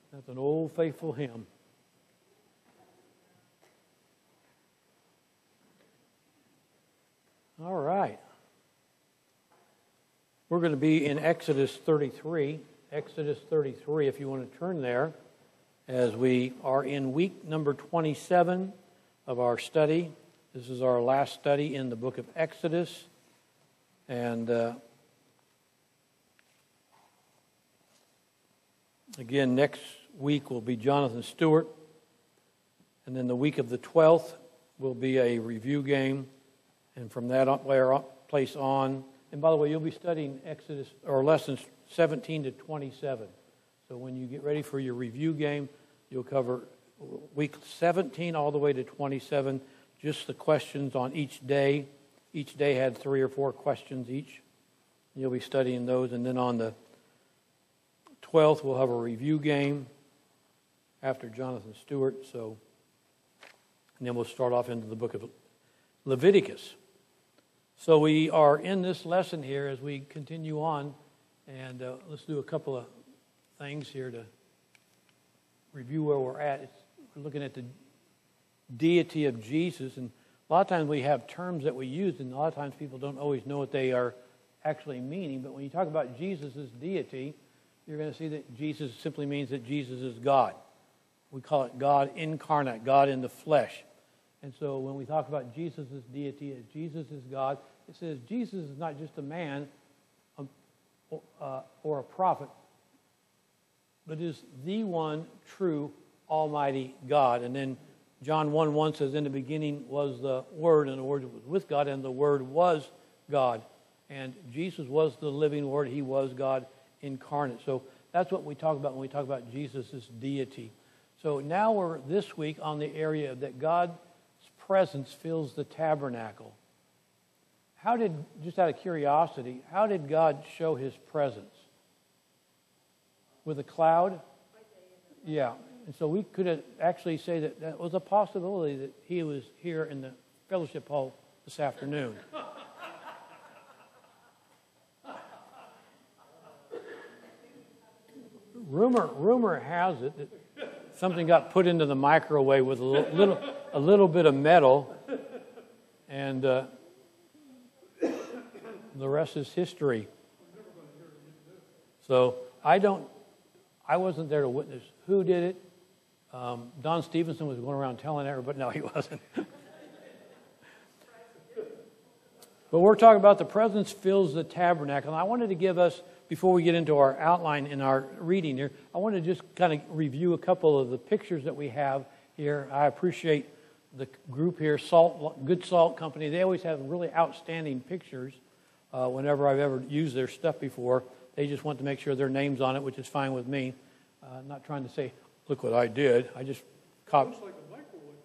That's an old faithful hymn. All right. We're going to be in Exodus 33. Exodus 33, if you want to turn there, as we are in week number 27 of our study. This is our last study in the book of Exodus. And again, next week will be Jonathan Stewart. And then the week of the 12th will be a review game. And from that place on, and by the way, you'll be studying Exodus or lessons 17 to 27. So when you get ready for your review game, you'll cover week 17 all the way to 27, just the questions on each day. Each day had 3 or 4 questions each. You'll be studying those. And then on the 12th, we'll have a review game after Jonathan Stewart. And then we'll start off into the book of Leviticus. So we are in this lesson here as we continue on. And let's do a couple of things here to review where we're at. We're looking at the deity of Jesus. And a lot of times we have terms that we use, and a lot of times people don't always know what they are actually meaning. But when you talk about Jesus' deity, you're going to see that Jesus simply means that Jesus is God. We call it God incarnate, God in the flesh. And so when we talk about Jesus' deity, as Jesus is God, it says Jesus is not just a man or a prophet, but is the one true Almighty God. And then John 1:1 says, in the beginning was the Word, and the Word was with God, and the Word was God. And Jesus was the living Word. He was God incarnate. So that's what we talk about when we talk about Jesus' deity. So now we're this week on the area that God's presence fills the tabernacle. Just out of curiosity, how did God show His presence? With a cloud? Yeah. And so we could actually say that that was a possibility that He was here in the fellowship hall this afternoon. Rumor has it that something got put into the microwave with a little bit of metal, and the rest is history. So I wasn't there to witness who did it. Don Stevenson was going around telling everybody. No, he wasn't. But we're talking about the presence fills the tabernacle. And I wanted to give us, before we get into our outline in our reading here, I want to just kind of review a couple of the pictures that we have here. I appreciate the group here, Good Salt Company. They always have really outstanding pictures. Whenever I've ever used their stuff before, they just want to make sure their name's on it, which is fine with me. I'm not trying to say, look what I did. I just copied. Looks like a microwave.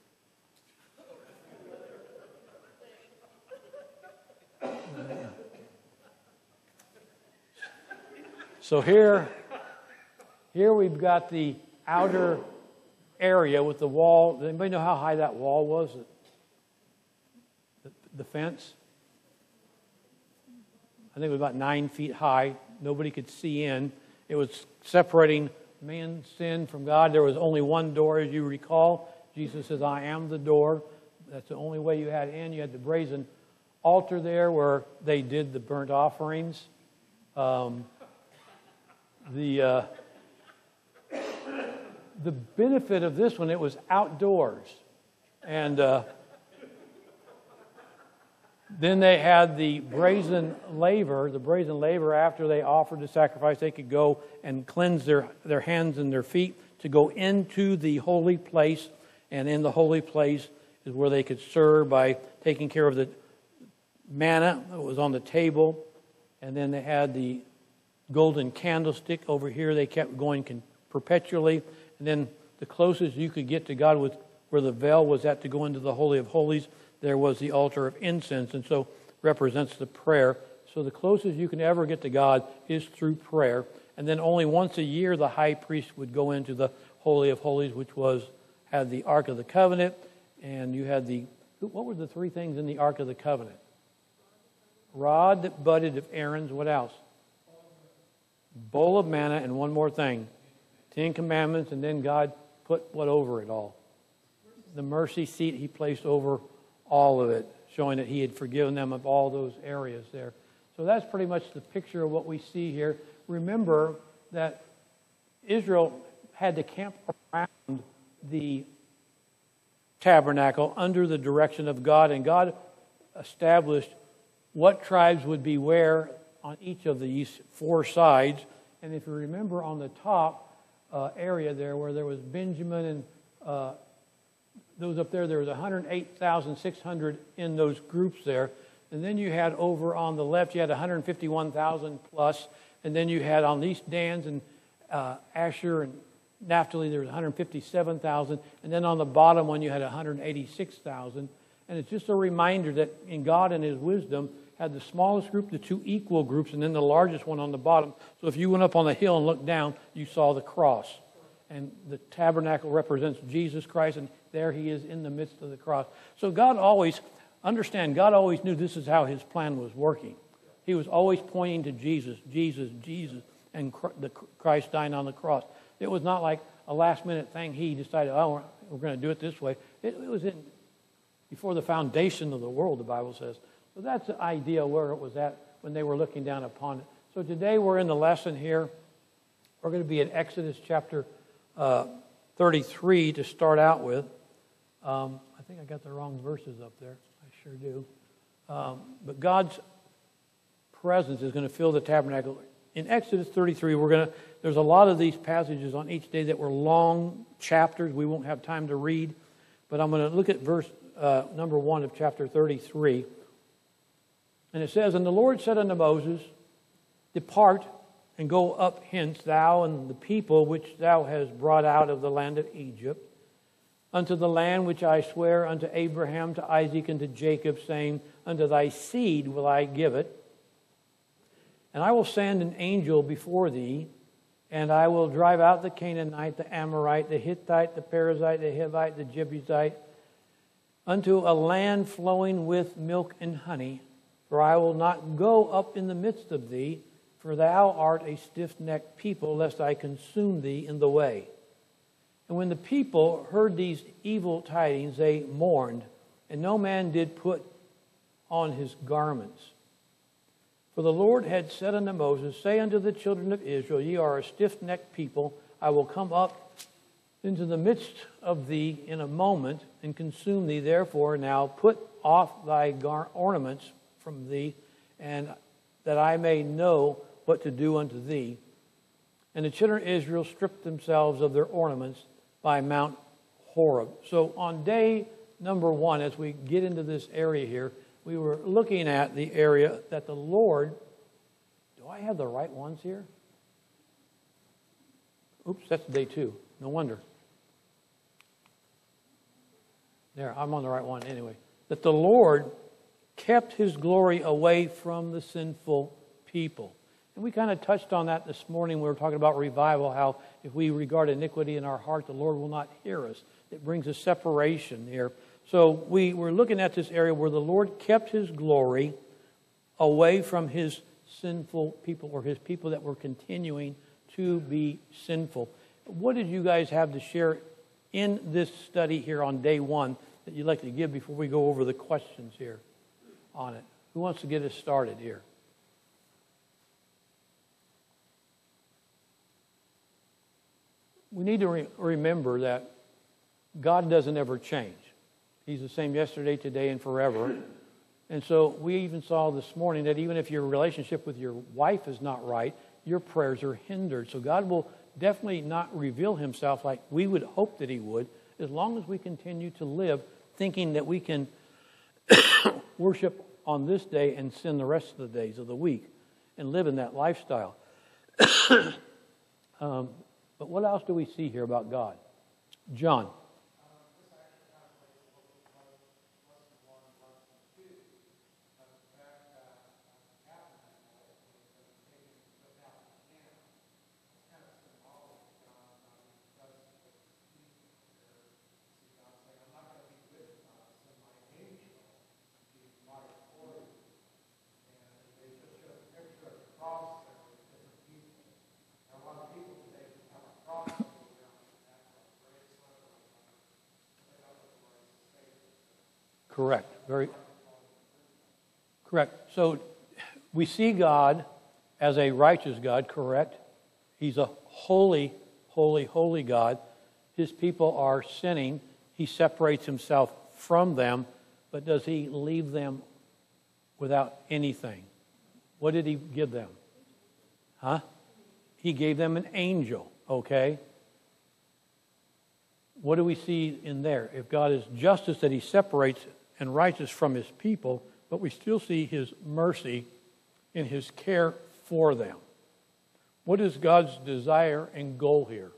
So here we've got the outer area with the wall. Does anybody know how high that wall was? The fence? I think it was about 9 feet high. Nobody could see in. It was separating man's sin from God. There was only one door, as you recall. Jesus says, I am the door. That's the only way you had in. You had the brazen altar there where they did the burnt offerings. The benefit of this one, it was outdoors. And then they had the brazen laver. The brazen laver, after they offered the sacrifice, they could go and cleanse their hands and their feet to go into the holy place. And in the holy place is where they could serve by taking care of the manna that was on the table. And then they had the golden candlestick over here. They kept going perpetually. And then the closest you could get to God was where the veil was at to go into the Holy of Holies. There was the altar of incense, and so represents the prayer. So the closest you can ever get to God is through prayer. And then only once a year the high priest would go into the Holy of Holies, which had the Ark of the Covenant, and you had what were the 3 things in the Ark of the Covenant? Rod that budded of Aaron's, what else? Bowl of manna, and one more thing. Ten Commandments, and then God put what over it all? The mercy seat He placed over all of it, showing that He had forgiven them of all those areas there. So that's pretty much the picture of what we see here. Remember that Israel had to camp around the tabernacle under the direction of God, and God established what tribes would be where on each of these four sides. And if you remember on the top area there where there was Benjamin and those up there, there was 108,600 in those groups there. And then you had over on the left, you had 151,000 plus. And then you had on East Dan's and Asher and Naphtali, there was 157,000. And then on the bottom one, you had 186,000. And it's just a reminder that in God and His wisdom had the smallest group, the two equal groups, and then the largest one on the bottom. So if you went up on the hill and looked down, you saw the cross. And the tabernacle represents Jesus Christ, and there He is in the midst of the cross. So God always knew this is how His plan was working. He was always pointing to Jesus, Jesus, Jesus, and Christ dying on the cross. It was not like a last-minute thing. He decided, oh, we're going to do it this way. It was before the foundation of the world, the Bible says. So that's the idea where it was at when they were looking down upon it. So today we're in the lesson here. We're going to be in Exodus chapter 33 to start out with. I think I got the wrong verses up there. I sure do. But God's presence is going to fill the tabernacle. In Exodus 33, there's a lot of these passages on each day that were long chapters. We won't have time to read. But I'm going to look at verse number 1 of chapter 33. And it says, "And the Lord said unto Moses, Depart and go up hence, thou and the people which thou hast brought out of the land of Egypt, unto the land which I swear unto Abraham, to Isaac, and to Jacob, saying, Unto thy seed will I give it. And I will send an angel before thee, and I will drive out the Canaanite, the Amorite, the Hittite, the Perizzite, the Hivite, the Jebusite, unto a land flowing with milk and honey. For I will not go up in the midst of thee, for thou art a stiff-necked people, lest I consume thee in the way." And when the people heard these evil tidings, they mourned, and no man did put on his garments. For the Lord had said unto Moses, "Say unto the children of Israel, Ye are a stiff-necked people. I will come up into the midst of thee in a moment, and consume thee. Therefore now put off thy ornaments from thee, and that I may know what to do unto thee." And the children of Israel stripped themselves of their ornaments by Mount Horeb. So on day number 1, as we get into this area here, we were looking at the area that the Lord... Do I have the right ones here? Oops, that's day 2. No wonder. There, I'm on the right one anyway. That the Lord kept His glory away from the sinful people. And we kind of touched on that this morning. We were talking about revival, how if we regard iniquity in our heart, the Lord will not hear us. It brings a separation here. So we were looking at this area where the Lord kept His glory away from His sinful people, or His people that were continuing to be sinful. What did you guys have to share in this study here on day 1 that you'd like to give before we go over the questions here on it? Who wants to get us started here? We need to remember that God doesn't ever change. He's the same yesterday, today, and forever. And so we even saw this morning that even if your relationship with your wife is not right, your prayers are hindered. So God will definitely not reveal Himself like we would hope that He would, as long as we continue to live thinking that we can worship on this day and sin the rest of the days of the week and live in that lifestyle. But what else do we see here about God? John. Correct. Very correct. So we see God as a righteous God, correct? He's a holy, holy, holy God. His people are sinning. He separates himself from them, but does he leave them without anything? What did he give them? Huh? He gave them an angel, okay? What do we see in there? If God is justice that he separates and righteous from his people, but we still see his mercy in his care for them. What is God's desire and goal here?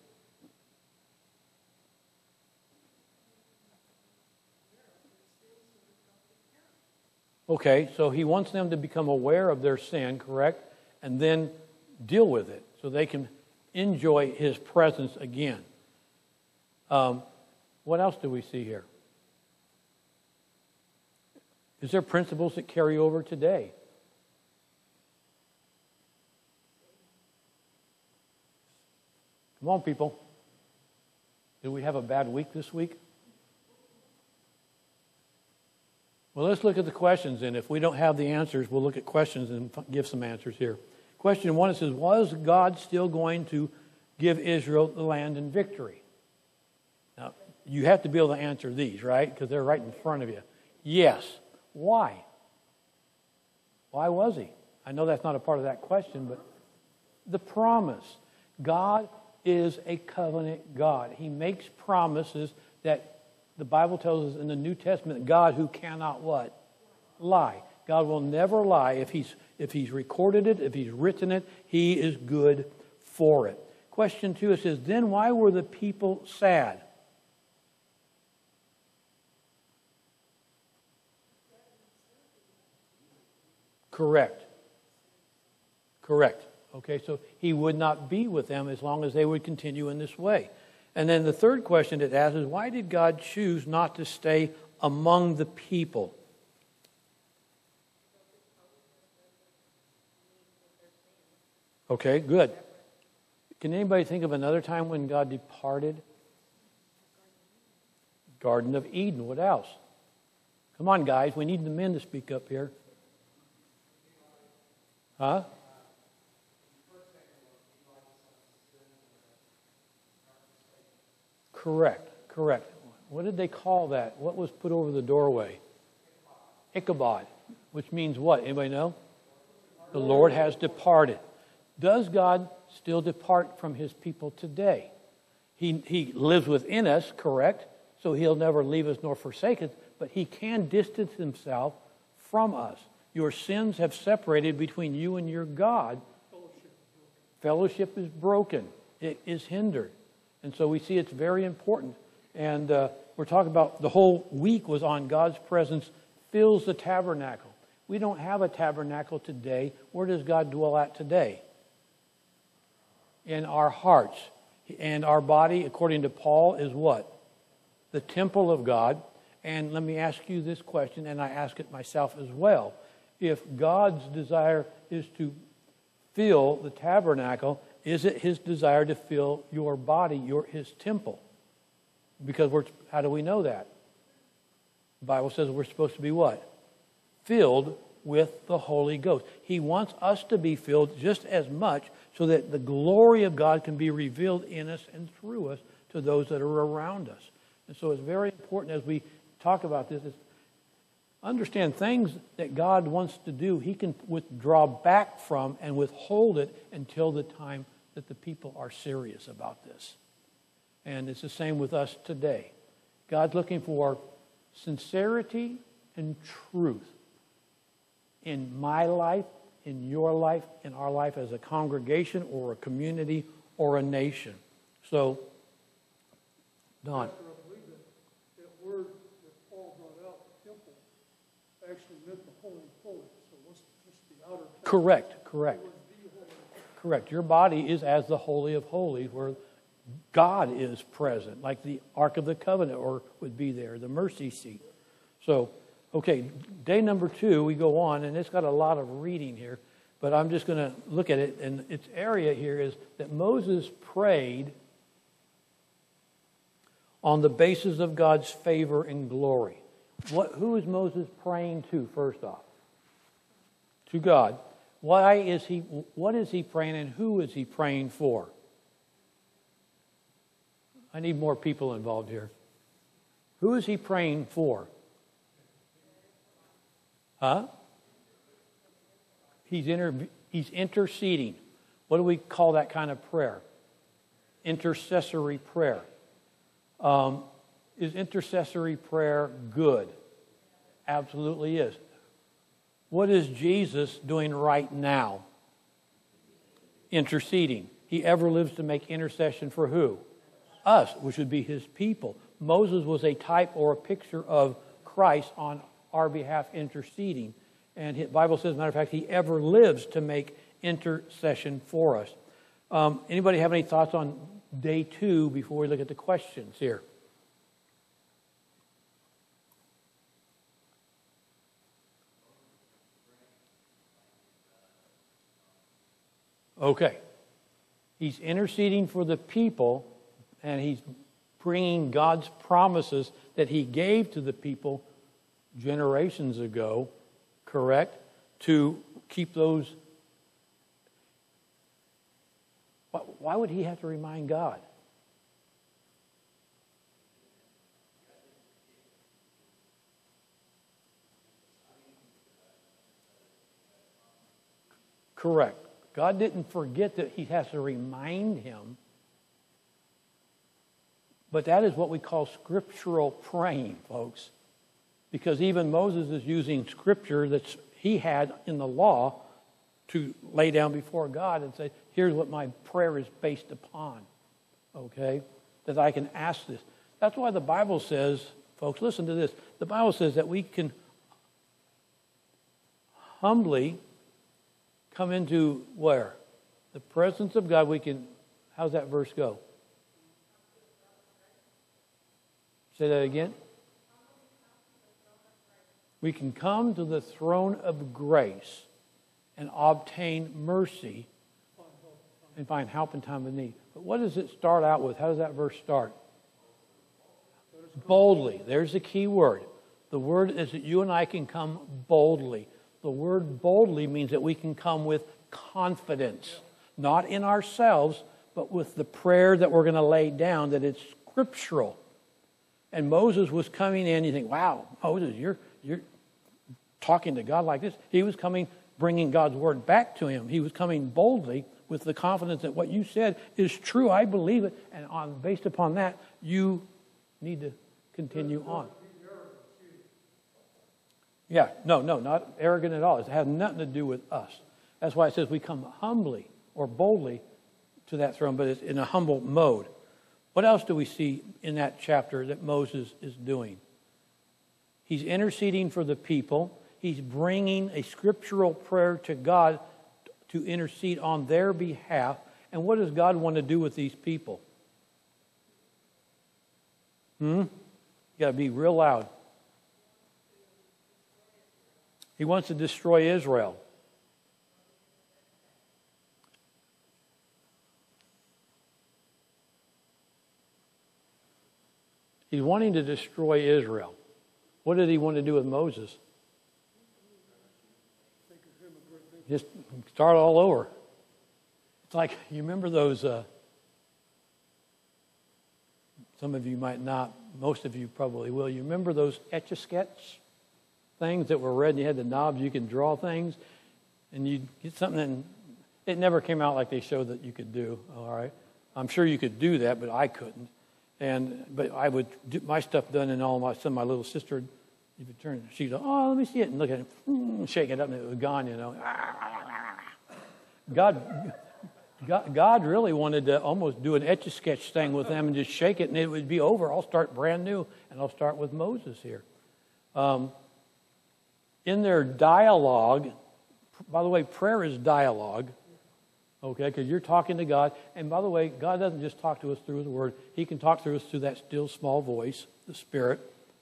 Okay, so he wants them to become aware of their sin, correct? And then deal with it so they can enjoy his presence again. What else do we see here? Is there principles that carry over today? Come on, people. Did we have a bad week this week? Well, let's look at the questions, and if we don't have the answers, we'll look at questions and give some answers here. Question 1, it says, was God still going to give Israel the land in victory? Now, you have to be able to answer these, right? Because they're right in front of you. Yes. Why? Why was he? I know that's not a part of that question, but the promise. God is a covenant God. He makes promises that the Bible tells us in the New Testament, God who cannot what? Lie. God will never lie. If he's recorded it, if he's written it, he is good for it. Question 2, it says, then why were the people sad? Correct. Correct. Okay, so he would not be with them as long as they would continue in this way. And then the third question it asks is, why did God choose not to stay among the people? Okay, good. Can anybody think of another time when God departed? Garden of Eden. What else? Come on, guys. We need the men to speak up here. Huh? Correct. What did they call that? What was put over the doorway? Ichabod, which means what? Anybody know? The Lord has departed. Does God still depart from his people today? He lives within us, correct? So he'll never leave us nor forsake us, but he can distance himself from us. Your sins have separated between you and your God. Fellowship is broken. It is hindered. And so we see it's very important. And we're talking about the whole week was on God's presence fills the tabernacle. We don't have a tabernacle today. Where does God dwell at today? In our hearts. And our body, according to Paul, is what? The temple of God. And let me ask you this question, and I ask it myself as well. If God's desire is to fill the tabernacle, is it his desire to fill your body, his temple? Because how do we know that? The Bible says we're supposed to be what? Filled with the Holy Ghost. He wants us to be filled just as much so that the glory of God can be revealed in us and through us to those that are around us. And so it's very important as we talk about this, is understand things that God wants to do, he can withdraw back from and withhold it until the time that the people are serious about this. And it's the same with us today. God's looking for sincerity and truth in my life, in your life, in our life as a congregation or a community or a nation. So, Don. I believe that word that Paul brought out, the temple, actually meant the Holy of Holies. So it wasn't just the outer temple. Correct. Your body is as the Holy of Holies, where God is present, like the Ark of the Covenant or would be there, the mercy seat. So, okay, day number 2, we go on, and it's got a lot of reading here, but I'm just going to look at it, and its area here is that Moses prayed on the basis of God's favor and glory. Who is Moses praying to, first off? To God. What is he praying, and who is he praying for? I need more people involved here. Who is he praying for? Huh? He's interceding. What do we call that kind of prayer? Intercessory prayer. Is intercessory prayer good? Absolutely is. What is Jesus doing right now? Interceding. He ever lives to make intercession for who? Us, which would be his people. Moses was a type or a picture of Christ on our behalf interceding. And the Bible says, as a matter of fact, he ever lives to make intercession for us. Anybody have any thoughts on day 2 before we look at the questions here? Okay. He's interceding for the people, and he's bringing God's promises that he gave to the people generations ago, correct, to keep those. Why would he have to remind God? Correct. God didn't forget that he has to remind him. But that is what we call scriptural praying, folks. Because even Moses is using scripture that he had in the law to lay down before God and say, here's what my prayer is based upon. Okay? That I can ask this. That's why the Bible says, folks, listen to this. The Bible says that we can humbly come into where? The presence of God. We can, how's that verse go? Say that again. We can come to the throne of grace and obtain mercy and find help in time of need. But what does it start out with? How does that verse start? Boldly. There's the key word. The word is that you and I can come boldly. The word boldly means that we can come with confidence, not in ourselves, but with the prayer that we're going to lay down, that it's scriptural. And Moses was coming in, you think, wow, Moses, you're talking to God like this. He was coming, bringing God's word back to him. He was coming boldly with the confidence that what you said is true. I believe it. And based upon that, you need to continue on. Yeah, no, not arrogant at all. It has nothing to do with us. That's why it says we come humbly or boldly to that throne, but it's in a humble mode. What else do we see in that chapter that Moses is doing? He's interceding for the people. He's bringing a scriptural prayer to God to intercede on their behalf. And what does God want to do with these people? You got to be real loud. He wants to destroy Israel. He's wanting to destroy Israel. What did he want to do with Moses? Just start all over. It's like, you remember those, some of you might not, most of you probably will. You remember those Etch-a-Sketch things that were red and you had the knobs, you could draw things, and you'd get something, and it never came out like they showed that you could do, all right? I'm sure you could do that, but I couldn't. But I would get my stuff done, and some of my little sister, if you turn, she'd go, oh, let me see it, and look at it, shake it up, and it was gone, you know. God really wanted to almost do an Etch-a-Sketch thing with them and just shake it, and it would be over. I'll start brand new, and I'll start with Moses here. In their dialogue, by the way, prayer is dialogue, okay, because you're talking to God. And by the way, God doesn't just talk to us through His Word. He can talk through us through that still small voice, the Spirit.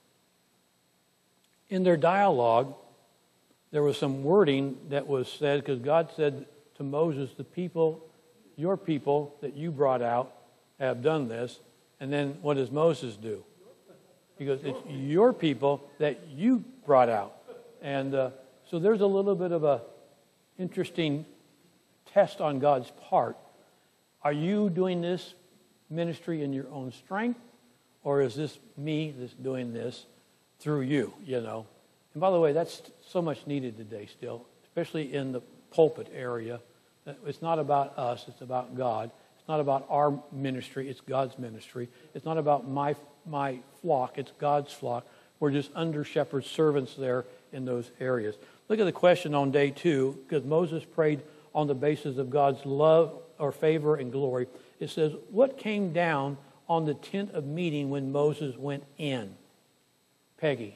In their dialogue, there was some wording that was said, because God said to Moses, the people, your people that you brought out have done this. And then what does Moses do? because it's your people that you brought out. And so there's a little bit of a interesting test on God's part. Are you doing this ministry in your own strength, or is this me that's doing this through you, you know? And by the way, that's so much needed today still, especially in the pulpit area. It's not about us, it's about God. It's not about our ministry, it's God's ministry. It's not about my flock, it's God's flock. We're just under shepherd servants there in those areas. Look at the question on day 2, because Moses prayed on the basis of God's love or favor and glory. It says, what came down on the tent of meeting when Moses went in? Peggy.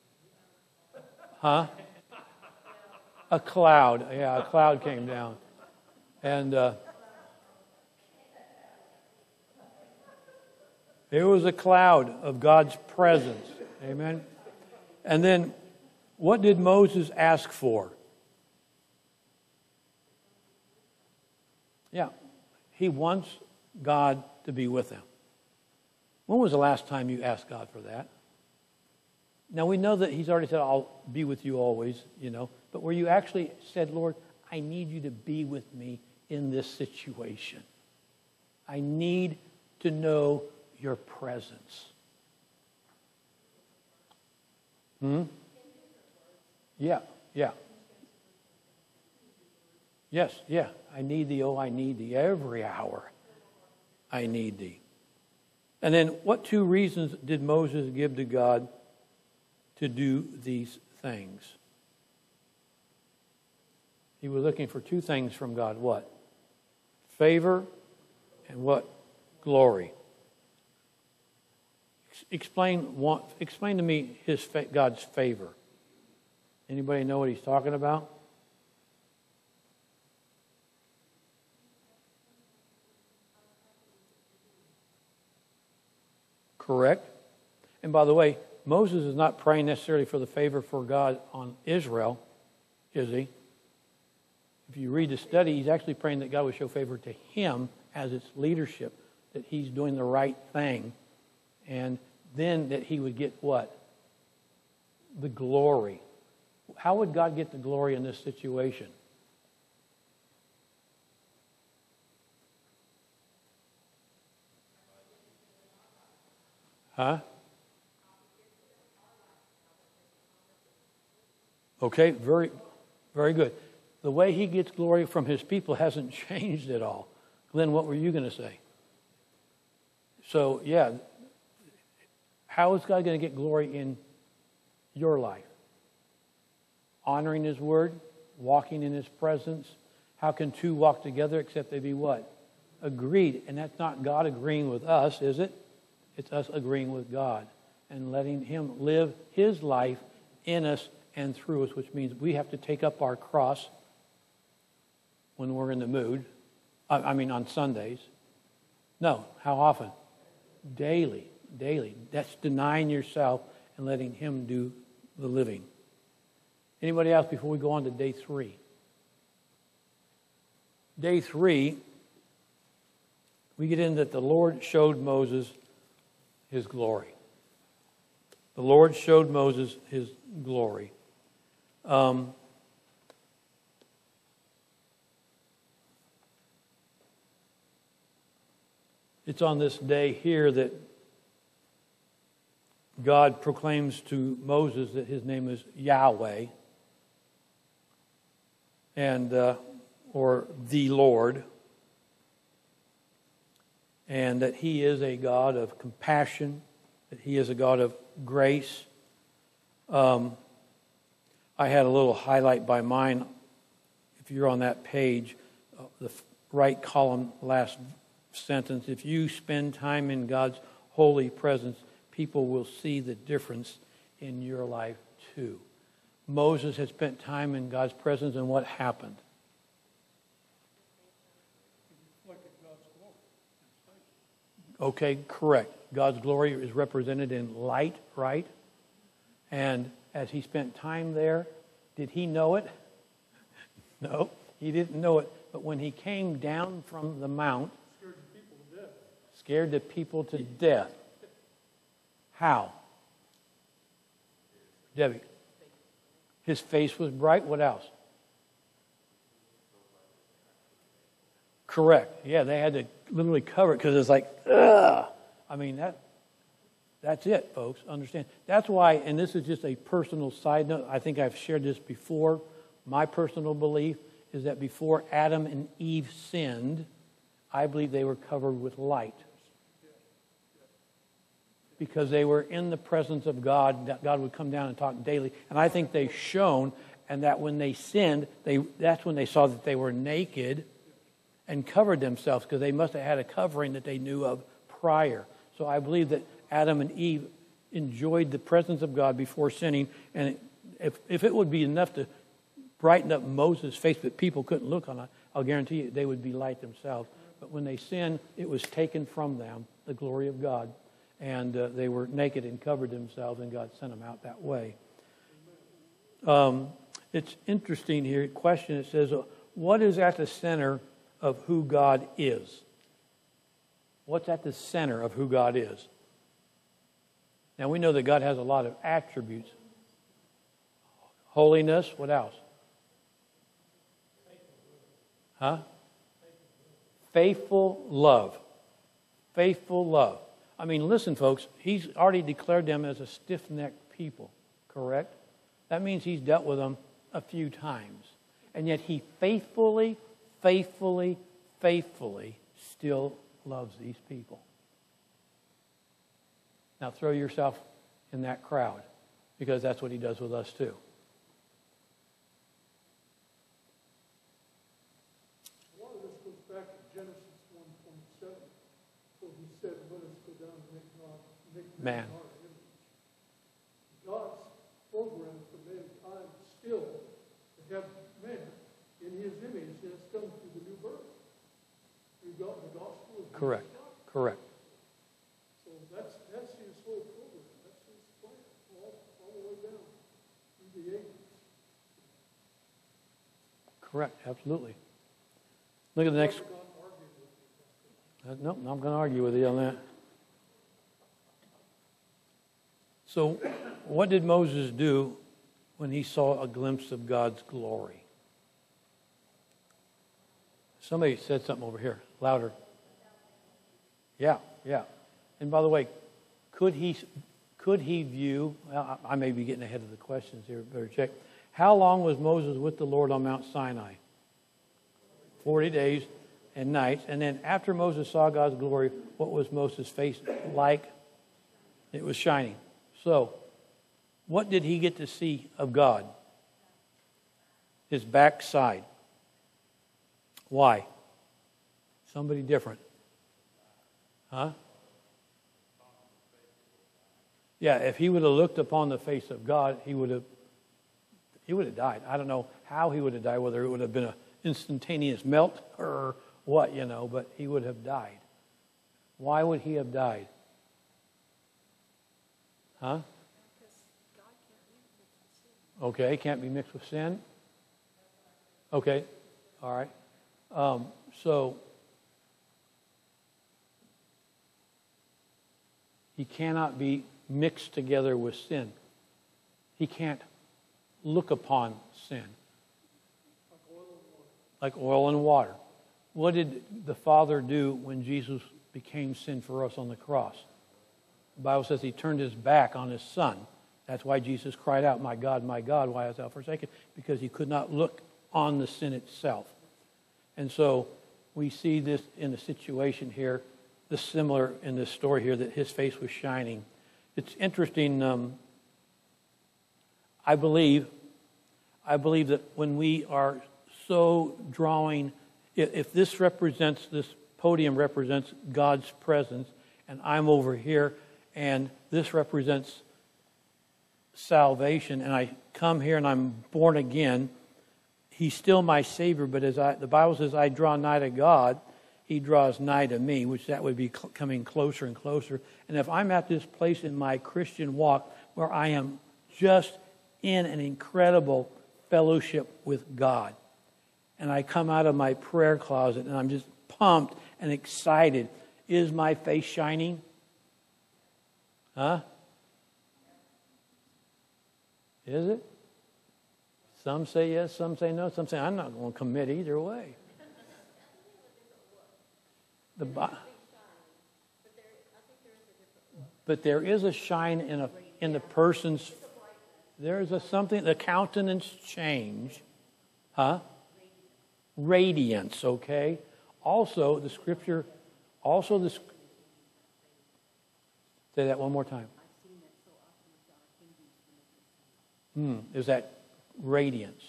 Huh? A cloud. Yeah, a cloud came down. And it was a cloud of God's presence. Amen. And then, what did Moses ask for? Yeah, he wants God to be with him. When was the last time you asked God for that? Now, we know that he's already said, I'll be with you always, you know. But where you actually said, Lord, I need you to be with me in this situation. I need to know your presence. Yeah. Yes, yeah. I need thee, oh, I need thee. Every hour I need thee. And then what 2 reasons did Moses give to God to do these things? He was looking for 2 things from God. What? Favor and what? Glory. Explain to me God's favor. Anybody know what he's talking about? Correct. And by the way, Moses is not praying necessarily for the favor for God on Israel, is he? If you read the study, he's actually praying that God would show favor to him as its leadership, that he's doing the right thing, and then that he would get what? The glory. How would God get the glory in this situation? Huh? Okay, very, very good. The way he gets glory from his people hasn't changed at all. Glenn, what were you going to say? So, yeah, how is God going to get glory in your life? Honoring his word, walking in his presence. How can 2 walk together except they be what? Agreed. And that's not God agreeing with us, is it? It's us agreeing with God and letting him live his life in us and through us, which means we have to take up our cross when we're in the mood. On Sundays. No, how often? Daily. That's denying yourself and letting him do the living. Anybody else before we go on to day 3? Day 3, we get in that the Lord showed Moses his glory. The Lord showed Moses his glory. It's on this day here that God proclaims to Moses that his name is Yahweh, and or the Lord, and that he is a God of compassion, that he is a God of grace. I had a little highlight by mine. If you're on that page, the right column, last sentence, if you spend time in God's holy presence, people will see the difference in your life too. Moses had spent time in God's presence, and what happened? Okay, correct. God's glory is represented in light, right? And as he spent time there, did he know it? No, he didn't know it. But when he came down from the mount, scared the people to death. How? Debbie. His face was bright. What else? Correct. Yeah, they had to literally cover it because it's like, ugh. I mean, that's it, folks. Understand. That's why, and this is just a personal side note. I think I've shared this before. My personal belief is that before Adam and Eve sinned, I believe they were covered with light. Because they were in the presence of God, that God would come down and talk daily. And I think they shone, and that when they sinned, that's when they saw that they were naked and covered themselves, because they must have had a covering that they knew of prior. So I believe that Adam and Eve enjoyed the presence of God before sinning, and if it would be enough to brighten up Moses' face that people couldn't look on it, I'll guarantee you they would be light themselves. But when they sinned, it was taken from them, the glory of God, and they were naked and covered themselves, and God sent them out that way. It's interesting here, question, it says, what is at the center of who God is? What's at the center of who God is? Now we know that God has a lot of attributes. Holiness, what else? Huh? Faithful love. Faithful love. I mean, listen, folks, he's already declared them as a stiff-necked people, correct? That means he's dealt with them a few times. And yet he faithfully still loves these people. Now throw yourself in that crowd, because that's what he does with us too. A lot of this goes back to Genesis 1:27, where he said, let us go down and make man in our image. God's program for mankind still to have man in his image has come through the new birth. Through God, the gospel of Correct. God. Correct. So that's his whole program. That's his plan all the way down through the ages. Correct. Absolutely. Look at the next. No, I'm going to argue with you on that. So, what did Moses do when he saw a glimpse of God's glory? Somebody said something over here, louder. Yeah. And by the way, could he view, well, I may be getting ahead of the questions here, better check. How long was Moses with the Lord on Mount Sinai? 40 days and nights. And then after Moses saw God's glory, what was Moses' face like? It was shining. So, what did he get to see of God? His backside. Why? Somebody different. Huh? Yeah, if he would have looked upon the face of God, he would have died. I don't know how he would have died, whether it would have been an instantaneous melt or what, but he would have died. Why would he have died? Huh? Okay, can't be mixed with sin. Okay, all right. So he cannot be mixed together with sin. He can't look upon sin. Like oil and water. What did the Father do when Jesus became sin for us on the cross? The Bible says he turned his back on his Son. That's why Jesus cried out, my God, why hast thou forsaken? Because he could not look on the sin itself. And so we see this in the situation here, this similar in this story here, that his face was shining. It's interesting. I believe that when we are so drawing, if this podium represents God's presence, and I'm over here, and this represents salvation, and I come here and I'm born again, he's still my Savior, but the Bible says I draw nigh to God, he draws nigh to me, which that would be coming closer and closer. And if I'm at this place in my Christian walk where I am just in an incredible fellowship with God, and I come out of my prayer closet and I'm just pumped and excited, is my face shining? Huh? Is it? Some say yes, some say no. Some say, I'm not going to commit either way. But there is a shine in the person's. There is something, the countenance change. Huh? Radiance, okay? Also, the scripture, say that one more time. Is that radiance?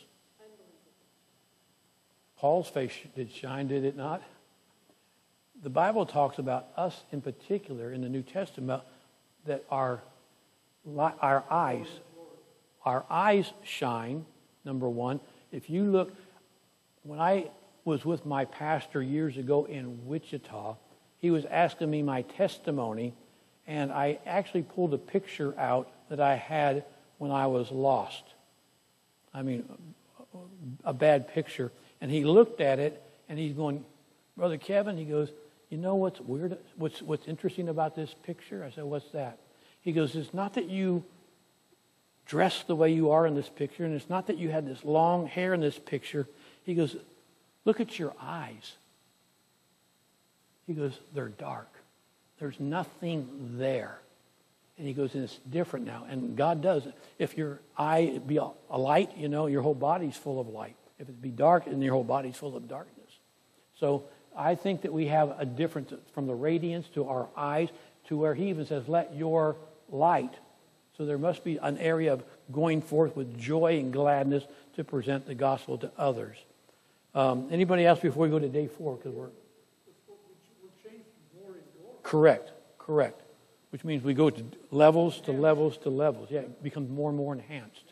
Paul's face did shine, did it not? The Bible talks about us in particular in the New Testament that our eyes shine, number one. If you look, when I was with my pastor years ago in Wichita, he was asking me my testimony, and I actually pulled a picture out that I had when I was lost. I mean, a bad picture. And he looked at it, and he's going, Brother Kevin, he goes, you know what's weird? What's interesting about this picture? I said, what's that? He goes, it's not that you dress the way you are in this picture, and it's not that you had this long hair in this picture. He goes, look at your eyes. He goes, they're dark. There's nothing there. And he goes, and it's different now. And God does it. If your eye be a light, you know, your whole body's full of light. If it be dark, then your whole body's full of darkness. So I think that we have a difference from the radiance to our eyes to where he even says, let your light. So there must be an area of going forth with joy and gladness to present the gospel to others. Anybody else before we go to day 4? Because we're changed from glory to glory. Correct. Which means we go to levels to levels to levels. Yeah, it becomes more and more enhanced.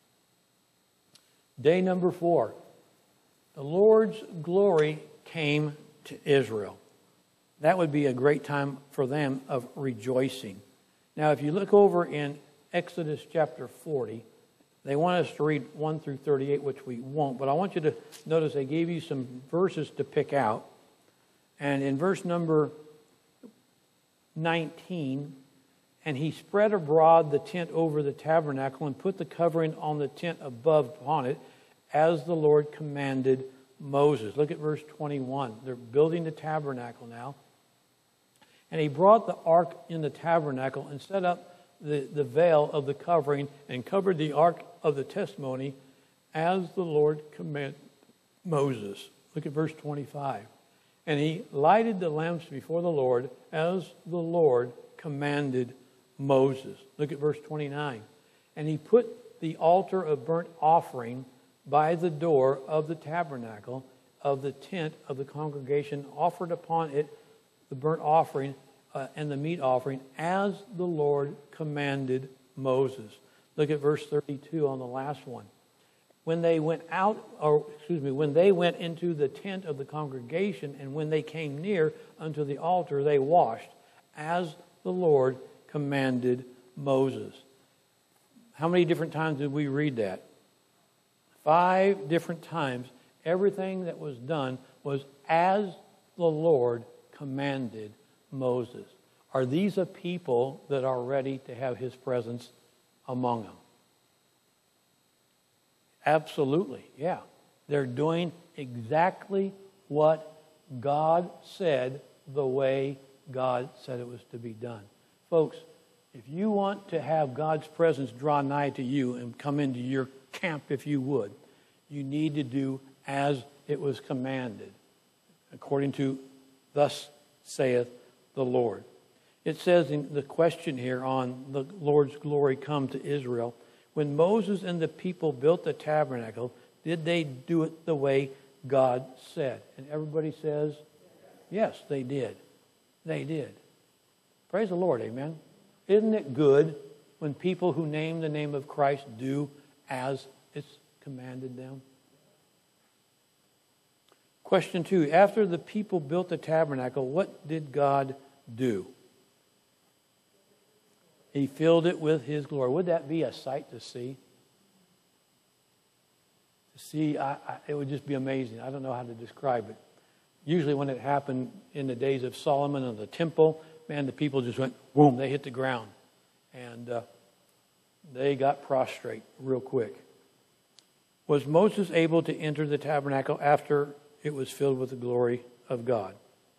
Day number 4. The Lord's glory came to Israel. That would be a great time for them of rejoicing. Now, if you look over in Exodus chapter 40, they want us to read 1 through 38, which we won't. But I want you to notice they gave you some verses to pick out. And in verse number 19, and he spread abroad the tent over the tabernacle and put the covering on the tent above upon it, as the Lord commanded Moses. Look at verse 21. They're building the tabernacle now. And he brought the ark in the tabernacle and set up the veil of the covering and covered the ark of the testimony as the Lord commanded Moses. Look at verse 25. And he lighted the lamps before the Lord as the Lord commanded Moses. Look at verse 29. And he put the altar of burnt offering by the door of the tabernacle of the tent of the congregation, offered upon it the burnt offering and the meat offering as the Lord commanded Moses. Look at verse 32 on the last one. When they went when they went into the tent of the congregation, and when they came near unto the altar, they washed as the Lord commanded Moses. How many different times did we read that? 5 different times. Everything that was done was as the Lord commanded Moses. Are these a people that are ready to have his presence among them? Absolutely, yeah. They're doing exactly what God said the way God said it was to be done. Folks, if you want to have God's presence draw nigh to you and come into your camp, if you would, you need to do as it was commanded, according to thus saith the Lord. It says in the question here on the Lord's glory come to Israel, when Moses and the people built the tabernacle, did they do it the way God said? And everybody says, yes, they did. They did. Praise the Lord, amen. Isn't it good when people who name the name of Christ do as it's commanded them? Question 2. After the people built the tabernacle, what did God do? He filled it with his glory. Would that be a sight to see? To see, it would just be amazing. I don't know how to describe it. Usually when it happened in the days of Solomon and the temple, man, the people just went, boom, they hit the ground. And They got prostrate real quick. Was Moses able to enter the tabernacle after it was filled with the glory of God?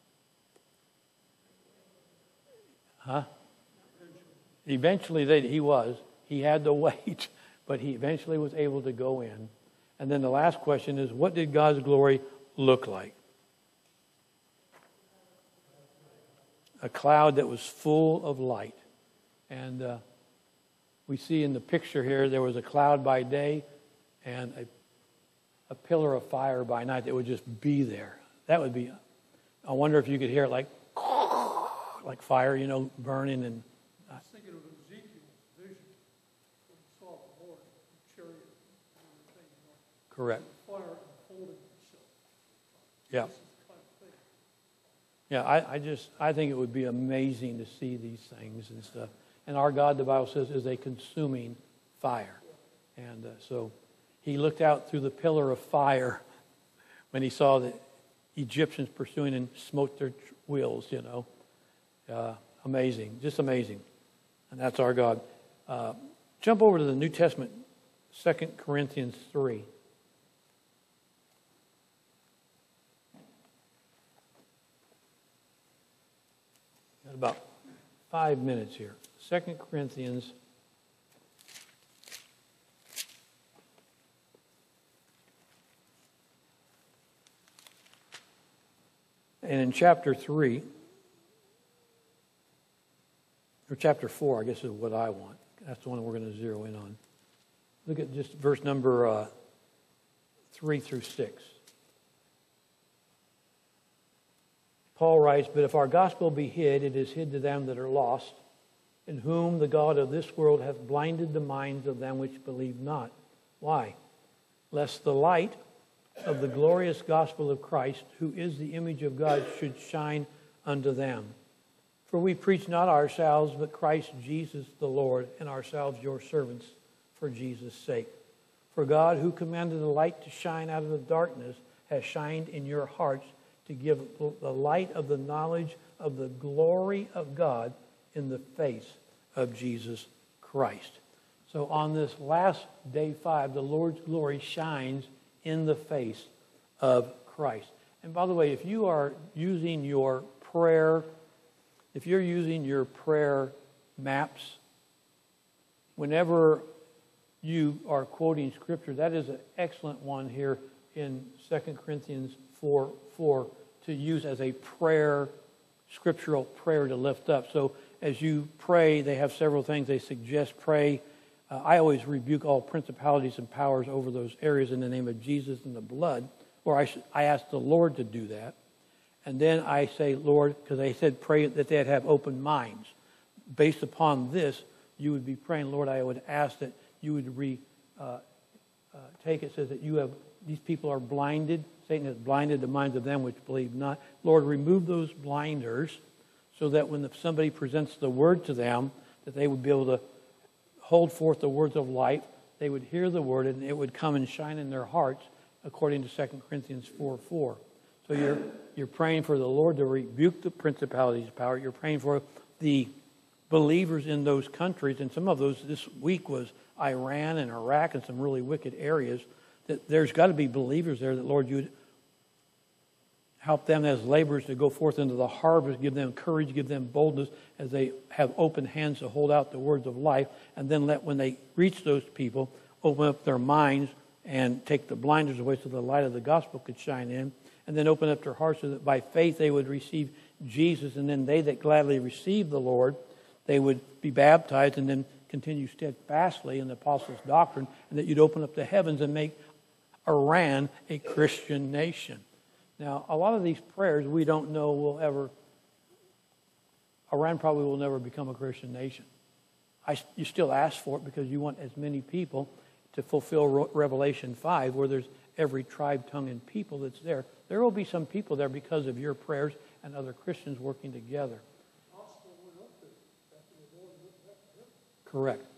Huh? Eventually he was. He had to wait, but he eventually was able to go in. And then the last question is, what did God's glory look like? A cloud that was full of light. And we see in the picture here, there was a cloud by day and a pillar of fire by night that would just be there. That would be, I wonder if you could hear it like fire, burning. And I was thinking of Ezekiel's vision when he saw the Lord, the chariot and everything. Correct. The fire unfolding itself. Yeah. This is the kind of thing. Yeah, I think it would be amazing to see these things and stuff. And our God, the Bible says, is a consuming fire. And so he looked out through the pillar of fire when he saw the Egyptians pursuing and smote their wheels, Amazing, just amazing. And that's our God. Jump over to the New Testament, 2 Corinthians 3. Got about 5 minutes here. 2 Corinthians. And in chapter 3, or chapter 4, I guess is what I want. That's the one we're going to zero in on. Look at just verse number 3 through 6. Paul writes, "But if our gospel be hid, it is hid to them that are lost, in whom the God of this world hath blinded the minds of them which believe not." Why? "Lest the light of the glorious gospel of Christ, who is the image of God, should shine unto them. For we preach not ourselves, but Christ Jesus the Lord, and ourselves your servants for Jesus' sake. For God, who commanded the light to shine out of the darkness, has shined in your hearts to give the light of the knowledge of the glory of God in the face of Jesus Christ." So on this last day 5, the Lord's glory shines in the face of Christ. And by the way, if you are using your prayer, if you're using your prayer maps, whenever you are quoting Scripture, that is an excellent one here in 2 Corinthians 4:4 to use as a prayer, scriptural prayer to lift up. So as you pray, they have several things they suggest. Pray. I always rebuke all principalities and powers over those areas in the name of Jesus and the blood. Or I ask the Lord to do that. And then I say, Lord, because they said pray that they'd have open minds. Based upon this, you would be praying, Lord, I would ask that you would take it, says that you have, these people are blinded. Satan has blinded the minds of them which believe not. Lord, remove those blinders so that when somebody presents the word to them, that they would be able to hold forth the words of life. They would hear the word and it would come and shine in their hearts, according to 2 Corinthians 4:4. So you're praying for the Lord to rebuke the principalities of power. You're praying for the believers in those countries, and some of those this week was Iran and Iraq and some really wicked areas. That there's got to be believers there that, Lord, you would help them as laborers to go forth into the harvest, give them courage, give them boldness as they have open hands to hold out the words of life, and then let, when they reach those people, open up their minds and take the blinders away so the light of the gospel could shine in, and then open up their hearts so that by faith they would receive Jesus, and then they that gladly receive the Lord, they would be baptized and then continue steadfastly in the apostles' doctrine, and that you'd open up the heavens and make Iran a Christian nation. Now, a lot of these prayers we don't know will ever, Iran probably will never become a Christian nation. You still ask for it because you want as many people to fulfill Revelation 5, where there's every tribe, tongue, and people that's there. There will be some people there because of your prayers and other Christians working together. Correct.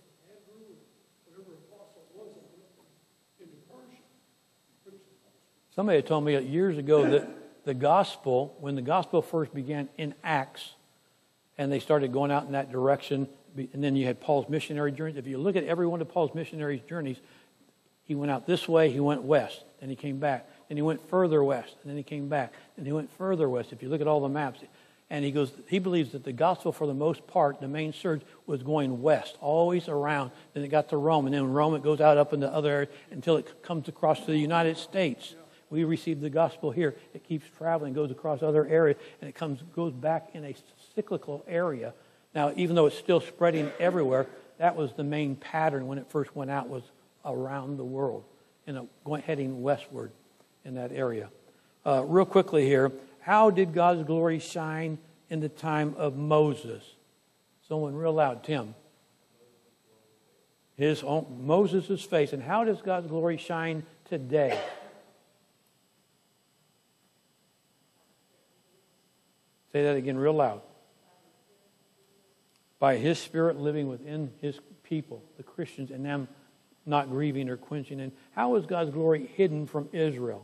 Somebody told me years ago that the gospel, when the gospel first began in Acts, and they started going out in that direction. And then you had Paul's missionary journeys. If you look at every one of Paul's missionary journeys, he went out this way, he went west, and he came back. Then he went further west, and then he came back, and he went further west. If you look at all the maps, and he believes that the gospel, for the most part, the main surge was going west, always around. Then it got to Rome, and then in Rome it goes out up into other areas until it comes across to the United States. We receive the gospel here. It keeps traveling, goes across other areas, and it goes back in a cyclical area. Now, even though it's still spreading everywhere, that was the main pattern when it first went out, was around the world, heading westward in that area. Real quickly here, how did God's glory shine in the time of Moses? Someone real loud, Tim. Moses' face. And how does God's glory shine today? Say that again real loud. By His Spirit living within His people, the Christians, and them not grieving or quenching. And how is God's glory hidden from Israel?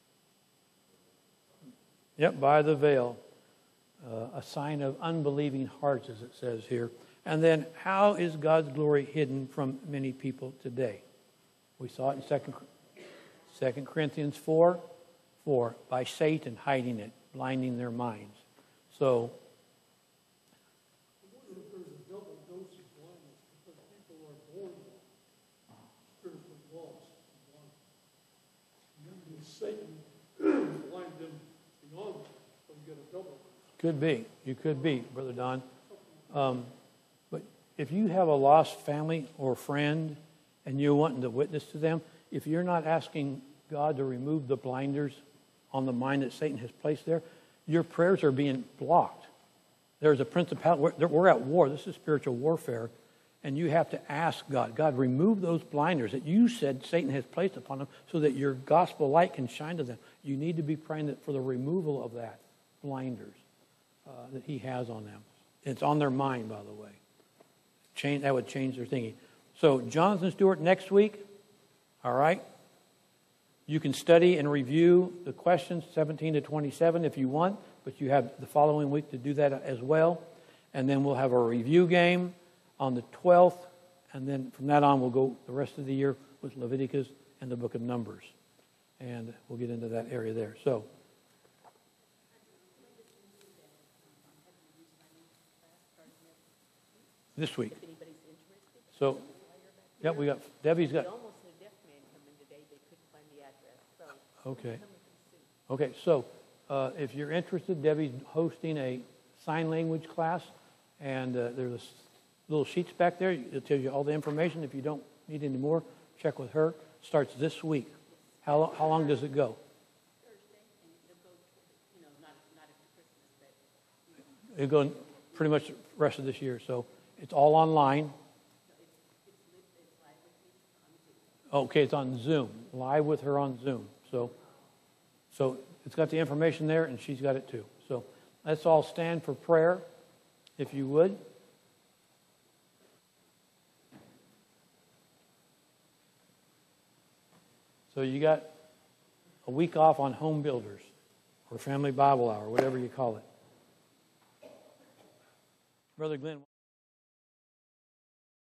Yep, by the veil. A sign of unbelieving hearts, as it says here. And then, how is God's glory hidden from many people today? We saw it in 2 Corinthians 4, by Satan hiding it, blinding their minds. So, I wonder if there's a double dose of blindness because people are born spiritually lost and blind. And then Satan blind them beyond that, so you get a double dose. could be. You could be, Brother Don. But if you have a lost family or friend and you're wanting to witness to them, if you're not asking God to remove the blinders on the mind that Satan has placed there, your prayers are being blocked. There's a principality. We're at war. This is spiritual warfare. And you have to ask God, God, remove those blinders that you said Satan has placed upon them so that your gospel light can shine to them. You need to be praying for the removal of that blinders that he has on them. It's on their mind, by the way. That would change their thinking. So Jonathan Stewart next week, all right? You can study and review the questions 17 to 27 if you want, but you have the following week to do that as well. And then we'll have a review game on the 12th, and then from that on we'll go the rest of the year with Leviticus and the book of Numbers. And we'll get into that area there. So, this week. So, yeah, we got, Debbie's got. Okay. Okay, so if you're interested, Debbie's hosting a sign language class, and there's little sheets back there. It tells you all the information. If you don't need any more, check with her. Starts this week. How long does it go? Thursday, and it'll go, not after Christmas, but. It'll go pretty much the rest of this year. So it's all online. It's live with me on Zoom. Okay, it's on Zoom. Live with her on Zoom. So it's got the information there, and she's got it too. So let's all stand for prayer, if you would. So you got a week off on Home Builders or Family Bible Hour, whatever you call it. Brother Glenn.